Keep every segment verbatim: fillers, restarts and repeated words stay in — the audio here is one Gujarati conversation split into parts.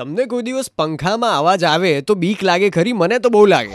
તમને કોઈ દિવસ પંખામાં અવાજ આવે તો બીક લાગે ખરી? મને તો બહુ લાગે.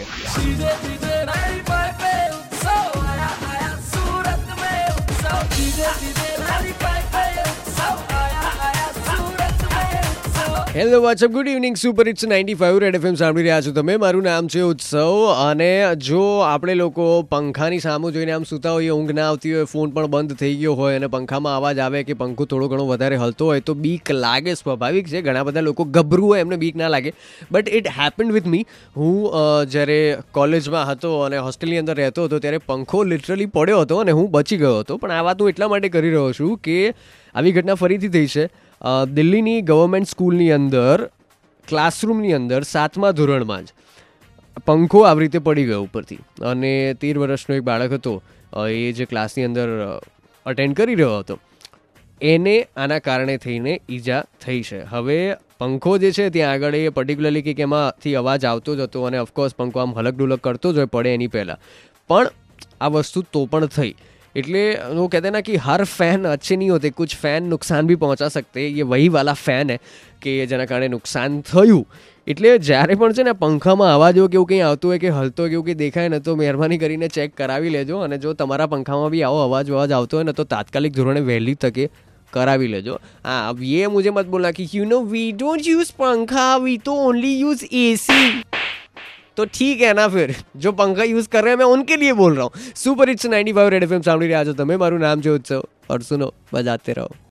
Hello what's up, good evening. Super hits ninety five red FM સાંભળી રહ્યા છો તમે. મારું નામ છે ઉત્સવ. અને જો આપણે લોકો પંખાની સામે જોઈને આમ સૂતા હોઈએ, ઊંઘ ના આવતી હોય, ફોન પણ બંધ થઈ ગયો હોય અને પંખામાં અવાજ આવે કે પંખો થોડો ઘણો વધારે હલતો હોય તો બીક લાગે, સ્વાભાવિક છે. ઘણા બધા લોકો ગભરું હોય, એમને બીક ના લાગે. But it happened with me. હું જ્યારે કોલેજમાં હતો અને હોસ્ટેલની અંદર રહેતો હતો ત્યારે પંખો લિટરલી પડ્યો હતો અને હું બચી ગયો હતો. પણ આ વાત હું એટલા માટે કરી રહ્યો છું કે આવી ઘટના ફરીથી થઈ છે. દિલ્હીની ગવર્મેન્ટ સ્કૂલની અંદર ક્લાસરૂમની અંદર સાતમા ધોરણમાં જ પંખો આવી રીતે પડી ગયો ઉપરથી અને તેર વર્ષનો એક બાળક હતો, એ જે ક્લાસની અંદર અટેન્ડ કરી રહ્યો હતો, એને આના કારણે થઈને ઈજા થઈ છે. હવે પંખો જે છે ત્યાં આગળ એ પર્ટિક્યુલરલી કે એમાંથી અવાજ આવતો જ હતો અને ઓફકોર્સ પંખો આમ હલક ડુલક કરતો જ હોય પડે એની પહેલાં, પણ આ વસ્તુ તો પણ થઈ. એટલે वो कहते हैं ना कि हर फैन अच्छे नहीं होते, कुछ फैन नुकसान भी पहुंचा सकते हैं. ये वही वाला फैन है કે જેના કારણે નુકસાન થયું. એટલે જ્યારે પણ છે ને પંખામાં અવાજ એવું કેવું કંઈ આવતું હોય કે હલતો હોય કેવું કંઈ દેખાય ને તો મહેરબાની કરીને ચેક કરાવી લેજો. અને જો તમારા પંખામાં બી આવો અવાજ અવાજ આવતો હોય ને તો તાત્કાલિક ધોરણે વહેલી તકે કરાવી લેજો. હા, ये मुझे मत बोलना कि you know we don't use पंखा, वी तो ओनली यूज एसी. तो ठीक है ना, फिर जो पंखा यूज कर रहे हैं मैं उनके लिए बोल रहा हूँ. Super hits ninety five red FM સાંભળી રહ્યા છો તમે. મારું નામ છે ઉત્સવ. और सुनो, बजाते रहो.